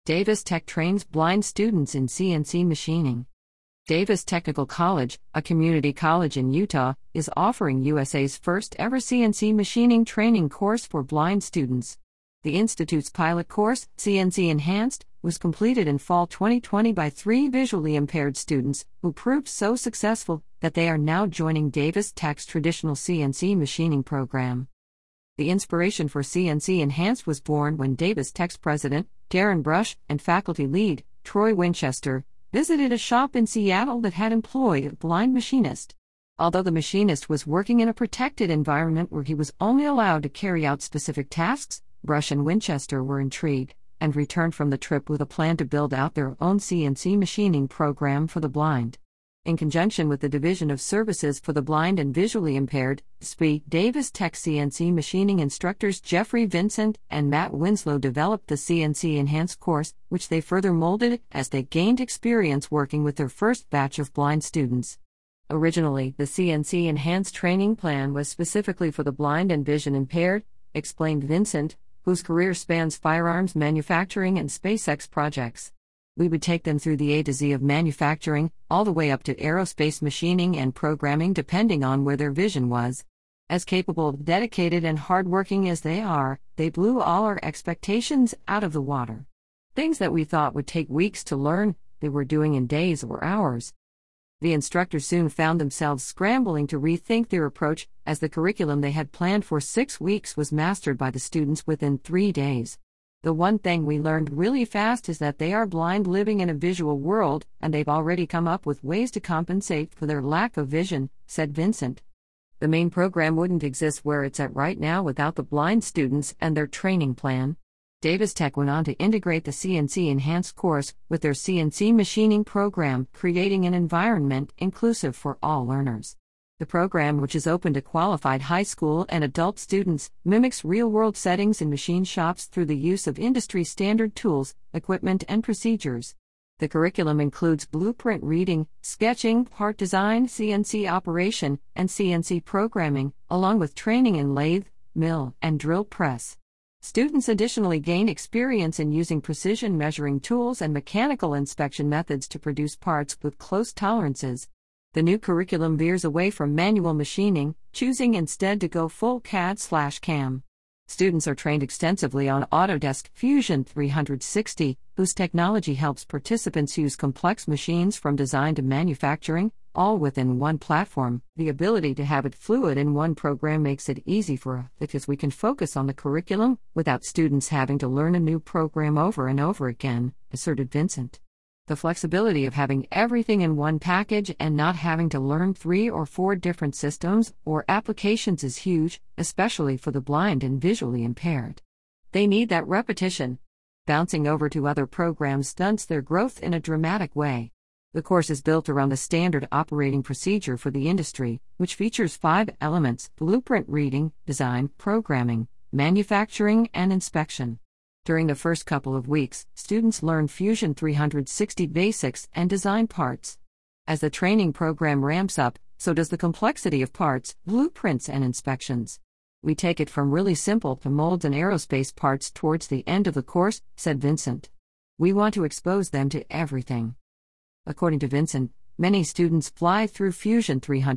Davis Tech trains blind students in CNC machining. Davis Technical College, a community college in Utah, is offering USA's first ever CNC machining training course for blind students. The institute's pilot course, CNC Enhanced, was completed in fall 2020 by 3 visually impaired students, who proved so successful that they are now joining Davis Tech's traditional CNC machining program. The inspiration for CNC Enhanced was born when Davis Tech's president, Darren Brush, and faculty lead, Troy Winchester, visited a shop in Seattle that had employed a blind machinist. Although the machinist was working in a protected environment where he was only allowed to carry out specific tasks, Brush and Winchester were intrigued, and returned from the trip with a plan to build out their own CNC machining program for the blind. In conjunction with the Division of Services for the Blind and Visually Impaired, DSVI, Davis Tech CNC machining instructors Jeffrey Vincent and Matt Winslow developed the CNC Enhanced course, which they further molded as they gained experience working with their first batch of blind students. Originally, the CNC Enhanced training plan was specifically for the blind and vision impaired, explained Vincent, whose career spans firearms manufacturing and SpaceX projects. We would take them through the A to Z of manufacturing, all the way up to aerospace machining and programming depending on where their vision was. As capable, dedicated, and hardworking as they are, they blew all our expectations out of the water. Things that we thought would take weeks to learn, they were doing in days or hours. The instructors soon found themselves scrambling to rethink their approach, as the curriculum they had planned for 6 weeks was mastered by the students within 3 days. The one thing we learned really fast is that they are blind living in a visual world, and they've already come up with ways to compensate for their lack of vision, said Vincent. The main program wouldn't exist where it's at right now without the blind students and their training plan. Davis Tech went on to integrate the CNC Enhanced course with their CNC machining program, creating an environment inclusive for all learners. The program, which is open to qualified high school and adult students, mimics real-world settings in machine shops through the use of industry-standard tools, equipment, and procedures. The curriculum includes blueprint reading, sketching, part design, CNC operation, and CNC programming, along with training in lathe, mill, and drill press. Students additionally gain experience in using precision measuring tools and mechanical inspection methods to produce parts with close tolerances. The new curriculum veers away from manual machining, choosing instead to go full CAD/CAM. Students are trained extensively on Autodesk Fusion 360, whose technology helps participants use complex machines from design to manufacturing, all within one platform. The ability to have it fluid in one program makes it easy for us because we can focus on the curriculum without students having to learn a new program over and over again, asserted Vincent. The flexibility of having everything in one package and not having to learn 3 or 4 different systems or applications is huge, especially for the blind and visually impaired. They need that repetition. Bouncing over to other programs stunts their growth in a dramatic way. The course is built around the standard operating procedure for the industry, which features 5 elements: blueprint reading, design, programming, manufacturing, and inspection. During the first couple of weeks, students learn Fusion 360 basics and design parts. As the training program ramps up, so does the complexity of parts, blueprints, and inspections. We take it from really simple to molds and aerospace parts towards the end of the course, said Vincent. We want to expose them to everything. According to Vincent, many students fly through Fusion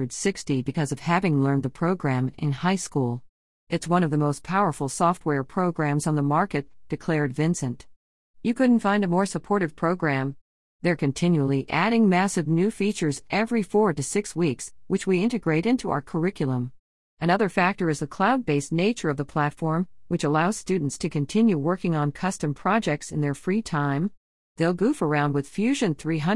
360 because of having learned the program in high school. It's one of the most powerful software programs on the market, declared Vincent. You couldn't find a more supportive program. They're continually adding massive new features every 4 to 6 weeks, which we integrate into our curriculum. Another factor is the cloud-based nature of the platform, which allows students to continue working on custom projects in their free time. They'll goof around with Fusion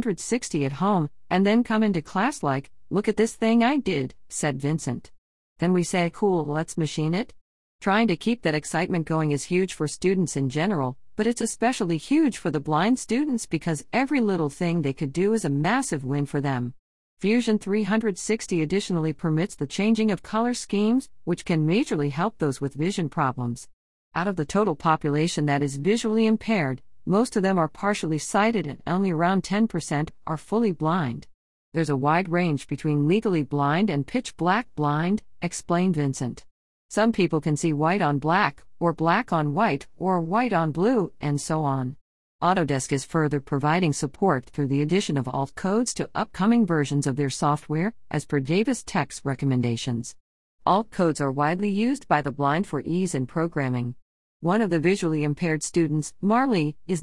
360 at home, and then come into class like, "Look at this thing I did," said Vincent. Then we say, "Cool, let's machine it." Trying to keep that excitement going is huge for students in general, but it's especially huge for the blind students because every little thing they could do is a massive win for them. Fusion 360 additionally permits the changing of color schemes, which can majorly help those with vision problems. Out of the total population that is visually impaired, most of them are partially sighted and only around 10% are fully blind. There's a wide range between legally blind and pitch black blind, explained Vincent. Some people can see white on black, or black on white, or white on blue, and so on. Autodesk is further providing support through the addition of alt codes to upcoming versions of their software, as per Davis Tech's recommendations. Alt codes are widely used by the blind for ease in programming. One of the visually impaired students, Marley, is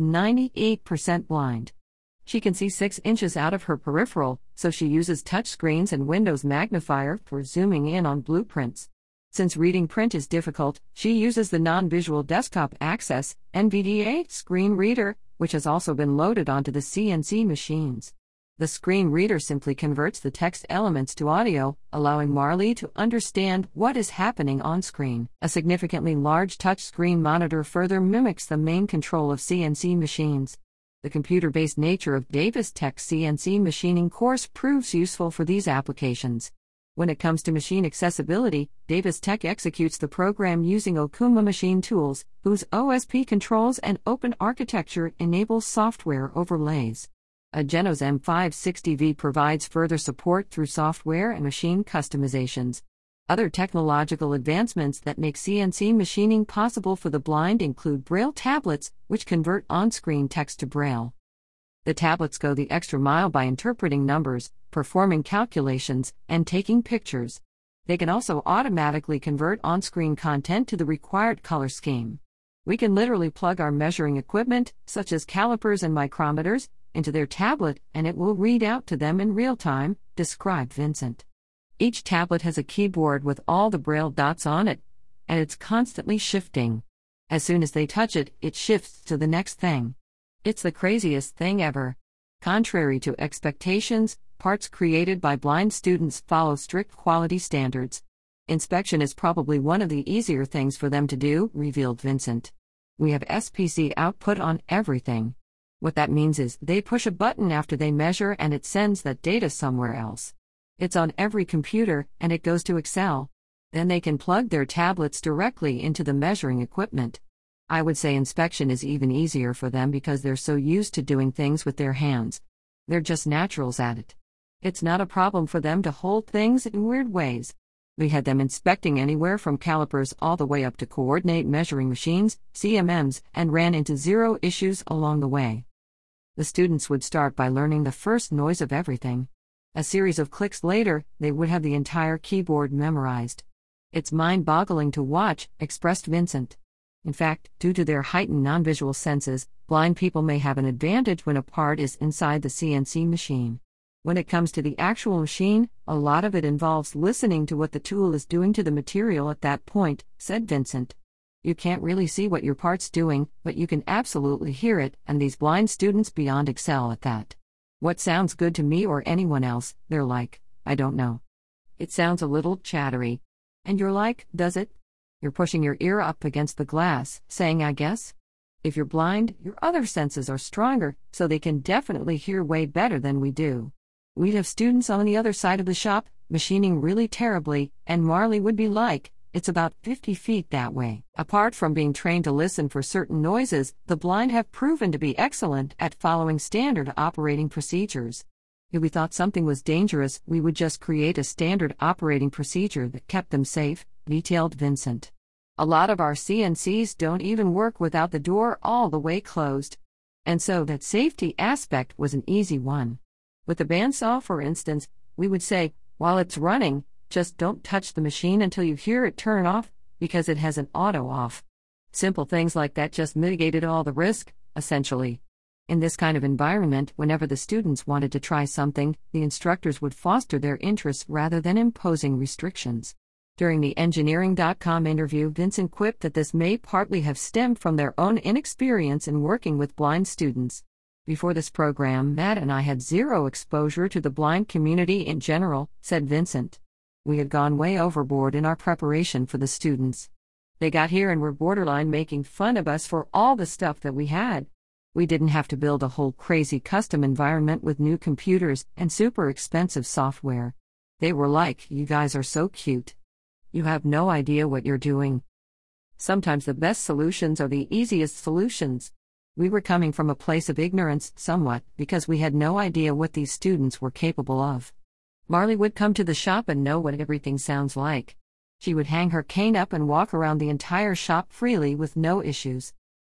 98% blind. She can see 6 inches out of her peripheral, so she uses touchscreens and Windows Magnifier for zooming in on blueprints. Since reading print is difficult, she uses the Non-Visual Desktop Access (NVDA) screen reader, which has also been loaded onto the CNC machines. The screen reader simply converts the text elements to audio, allowing Marley to understand what is happening on screen. A significantly large touchscreen monitor further mimics the main control of CNC machines. The computer-based nature of Davis Tech's CNC machining course proves useful for these applications. When it comes to machine accessibility, Davis Tech executes the program using Okuma Machine Tools, whose OSP controls and open architecture enables software overlays. Agenos M560V provides further support through software and machine customizations. Other technological advancements that make CNC machining possible for the blind include Braille tablets, which convert on-screen text to Braille. The tablets go the extra mile by interpreting numbers, performing calculations, and taking pictures. They can also automatically convert on-screen content to the required color scheme. We can literally plug our measuring equipment, such as calipers and micrometers, into their tablet and it will read out to them in real time, described Vincent. Each tablet has a keyboard with all the Braille dots on it, and it's constantly shifting. As soon as they touch it, it shifts to the next thing. It's the craziest thing ever. Contrary to expectations, parts created by blind students follow strict quality standards. Inspection is probably one of the easier things for them to do, revealed Vincent. We have SPC output on everything. What that means is they push a button after they measure and it sends that data somewhere else. It's on every computer and it goes to Excel. Then they can plug their tablets directly into the measuring equipment. I would say inspection is even easier for them because they're so used to doing things with their hands. They're just naturals at it. It's not a problem for them to hold things in weird ways. We had them inspecting anywhere from calipers all the way up to coordinate measuring machines, CMMs, and ran into zero issues along the way. The students would start by learning the first noise of everything. A series of clicks later, they would have the entire keyboard memorized. It's mind-boggling to watch, expressed Vincent. In fact, due to their heightened non-visual senses, blind people may have an advantage when a part is inside the CNC machine. When it comes to the actual machine, a lot of it involves listening to what the tool is doing to the material at that point, said Vincent. You can't really see what your part's doing, but you can absolutely hear it, and these blind students beyond excel at that. What sounds good to me or anyone else, they're like, I don't know. It sounds a little chattery. And you're like, does it? You're pushing your ear up against the glass, saying I guess? If you're blind, your other senses are stronger, so they can definitely hear way better than we do. We'd have students on the other side of the shop, machining really terribly, and Marley would be like, it's about 50 feet that way. Apart from being trained to listen for certain noises, the blind have proven to be excellent at following standard operating procedures. If we thought something was dangerous, we would just create a standard operating procedure that kept them safe, detailed Vincent. A lot of our CNCs don't even work without the door all the way closed. And so that safety aspect was an easy one. With the bandsaw, for instance, we would say, while it's running, just don't touch the machine until you hear it turn off, because it has an auto off. Simple things like that just mitigated all the risk, essentially. In this kind of environment, whenever the students wanted to try something, the instructors would foster their interests rather than imposing restrictions. During the Engineering.com interview, Vincent quipped that this may partly have stemmed from their own inexperience in working with blind students. Before this program, Matt and I had zero exposure to the blind community in general, said Vincent. We had gone way overboard in our preparation for the students. They got here and were borderline making fun of us for all the stuff that we had. We didn't have to build a whole crazy custom environment with new computers and super expensive software. They were like, you guys are so cute. You have no idea what you're doing. Sometimes the best solutions are the easiest solutions. We were coming from a place of ignorance, somewhat, because we had no idea what these students were capable of. Marley would come to the shop and know what everything sounds like. She would hang her cane up and walk around the entire shop freely with no issues.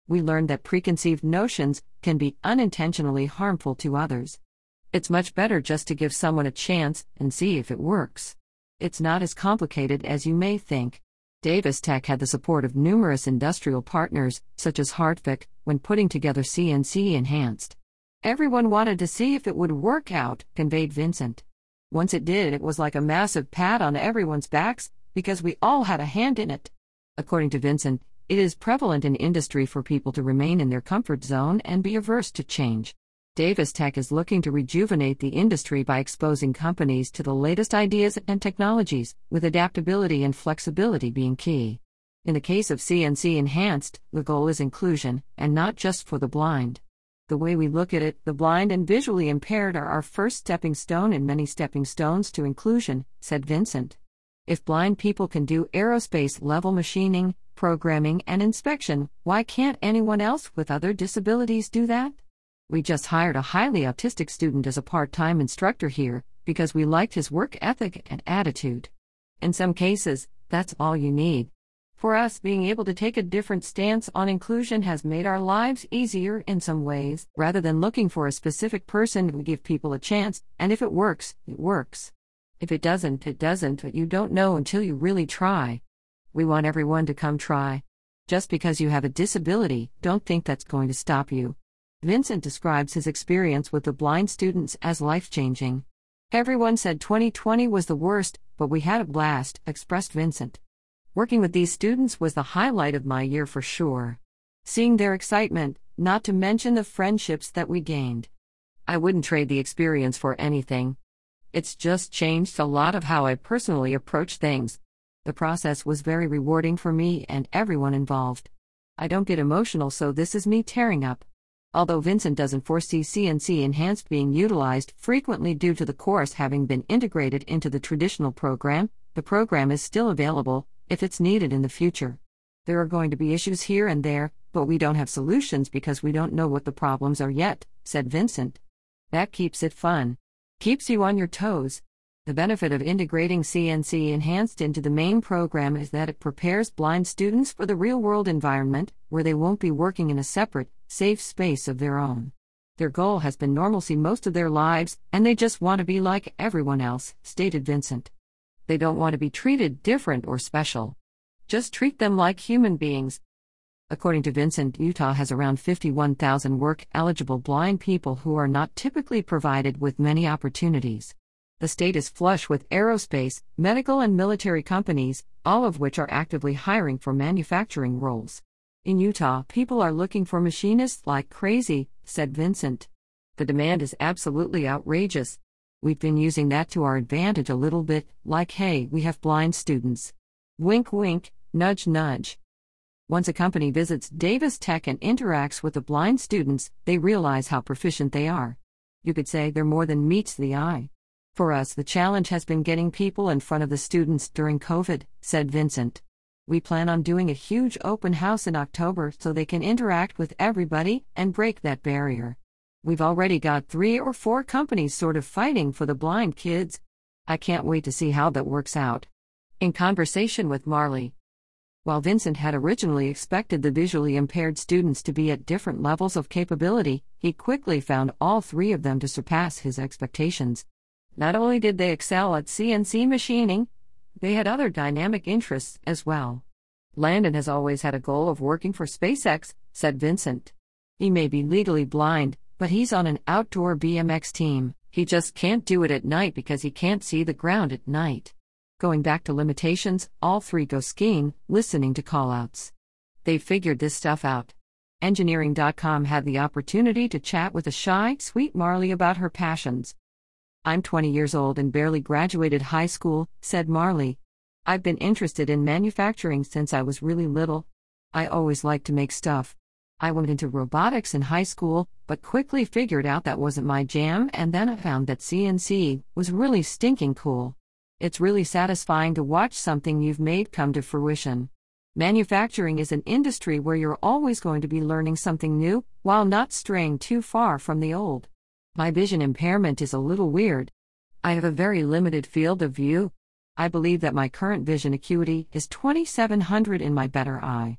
We learned that preconceived notions can be unintentionally harmful to others. It's much better just to give someone a chance and see if it works. It's not as complicated as you may think. Davis Tech had the support of numerous industrial partners, such as Hartwick, when putting together CNC Enhanced. Everyone wanted to see if it would work out, conveyed Vincent. Once it did, it was like a massive pat on everyone's backs, because we all had a hand in it. According to Vincent, it is prevalent in industry for people to remain in their comfort zone and be averse to change. Davis Tech is looking to rejuvenate the industry by exposing companies to the latest ideas and technologies, with adaptability and flexibility being key. In the case of CNC Enhanced, the goal is inclusion, and not just for the blind. The way we look at it, the blind and visually impaired are our first stepping stone in many stepping stones to inclusion, said Vincent. If blind people can do aerospace-level machining, programming, and inspection, why can't anyone else with other disabilities do that? We just hired a highly autistic student as a part-time instructor here, because we liked his work ethic and attitude. In some cases, that's all you need. For us, being able to take a different stance on inclusion has made our lives easier in some ways. Rather than looking for a specific person, we give people a chance, and if it works, it works. If it doesn't, it doesn't, but you don't know until you really try. We want everyone to come try. Just because you have a disability, don't think that's going to stop you. Vincent describes his experience with the blind students as life-changing. Everyone said 2020 was the worst, but we had a blast, expressed Vincent. Working with these students was the highlight of my year for sure. Seeing their excitement, not to mention the friendships that we gained. I wouldn't trade the experience for anything. It's just changed a lot of how I personally approach things. The process was very rewarding for me and everyone involved. I don't get emotional, so this is me tearing up. Although Vincent doesn't foresee CNC Enhanced being utilized frequently due to the course having been integrated into the traditional program, the program is still available, if it's needed in the future. There are going to be issues here and there, but we don't have solutions because we don't know what the problems are yet, said Vincent. That keeps it fun. Keeps you on your toes. The benefit of integrating CNC Enhanced into the main program is that it prepares blind students for the real-world environment, where they won't be working in a separate, safe space of their own. Their goal has been normalcy most of their lives, and they just want to be like everyone else, stated Vincent. They don't want to be treated different or special. Just treat them like human beings. According to Vincent, Utah has around 51,000 work-eligible blind people who are not typically provided with many opportunities. The state is flush with aerospace, medical and military companies, all of which are actively hiring for manufacturing roles. In Utah, people are looking for machinists like crazy, said Vincent. The demand is absolutely outrageous. We've been using that to our advantage a little bit, like, hey, we have blind students. Wink wink, nudge nudge. Once a company visits Davis Tech and interacts with the blind students, they realize how proficient they are. You could say they're more than meets the eye. For us, the challenge has been getting people in front of the students during COVID, said Vincent. We plan on doing a huge open house in October so they can interact with everybody and break that barrier. We've already got 3 or 4 companies sort of fighting for the blind kids. I can't wait to see how that works out. In conversation with Marley. While Vincent had originally expected the visually impaired students to be at different levels of capability, he quickly found all 3 of them to surpass his expectations. Not only did they excel at CNC machining, they had other dynamic interests as well. Landon has always had a goal of working for SpaceX, said Vincent. He may be legally blind, but he's on an outdoor BMX team. He just can't do it at night because he can't see the ground at night. Going back to limitations, all 3 go skiing, listening to callouts. They've figured this stuff out. Engineering.com had the opportunity to chat with a shy, sweet Marley about her passions. I'm 20 years old and barely graduated high school, said Marley. I've been interested in manufacturing since I was really little. I always liked to make stuff. I went into robotics in high school, but quickly figured out that wasn't my jam, and then I found that CNC was really stinking cool. It's really satisfying to watch something you've made come to fruition. Manufacturing is an industry where you're always going to be learning something new, while not straying too far from the old. My vision impairment is a little weird. I have a very limited field of view. I believe that my current vision acuity is 2700 in my better eye.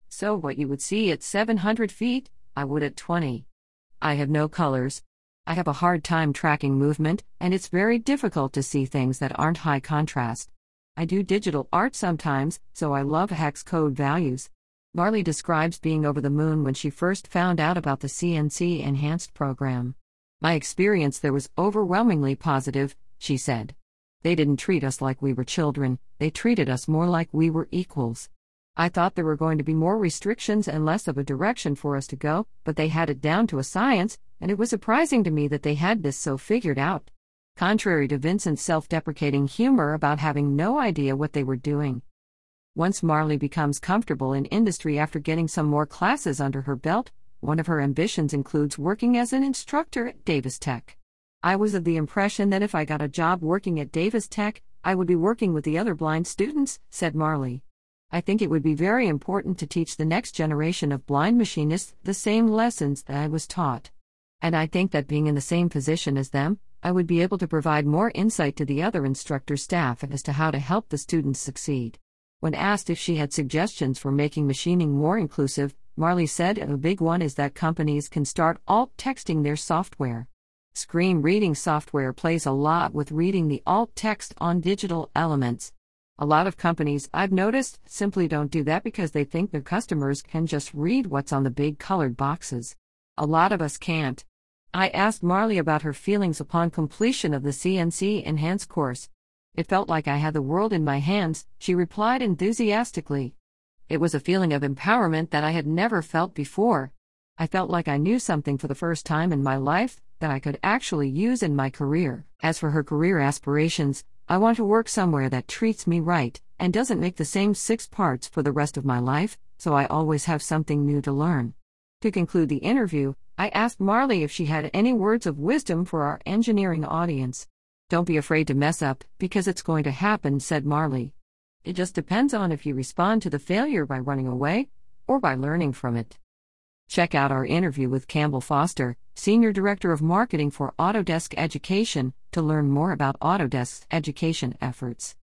So what you would see at 700 feet, I would at 20. I have no colors. I have a hard time tracking movement, and it's very difficult to see things that aren't high contrast. I do digital art sometimes, so I love hex code values. Marley describes being over the moon when she first found out about the CNC Enhanced program. My experience there was overwhelmingly positive, she said. They didn't treat us like we were children, they treated us more like we were equals. I thought there were going to be more restrictions and less of a direction for us to go, but they had it down to a science, and it was surprising to me that they had this so figured out. Contrary to Vincent's self-deprecating humor about having no idea what they were doing. Once Marley becomes comfortable in industry after getting some more classes under her belt, one of her ambitions includes working as an instructor at Davis Tech. I was of the impression that if I got a job working at Davis Tech, I would be working with the other blind students, said Marley. I think it would be very important to teach the next generation of blind machinists the same lessons that I was taught. And I think that being in the same position as them, I would be able to provide more insight to the other instructor staff as to how to help the students succeed. When asked if she had suggestions for making machining more inclusive, Marley said a big one is that companies can start alt texting their software. Screen reading software plays a lot with reading the alt text on digital elements. A lot of companies, I've noticed, simply don't do that because they think their customers can just read what's on the big colored boxes. A lot of us can't. I asked Marley about her feelings upon completion of the CNC Enhanced course. It felt like I had the world in my hands, she replied enthusiastically. It was a feeling of empowerment that I had never felt before. I felt like I knew something for the first time in my life that I could actually use in my career. As for her career aspirations, I want to work somewhere that treats me right and doesn't make the same 6 parts for the rest of my life, so I always have something new to learn. To conclude the interview, I asked Marley if she had any words of wisdom for our engineering audience. Don't be afraid to mess up, because it's going to happen, said Marley. It just depends on if you respond to the failure by running away or by learning from it. Check out our interview with Campbell Foster, Senior Director of Marketing for Autodesk Education, to learn more about Autodesk's education efforts.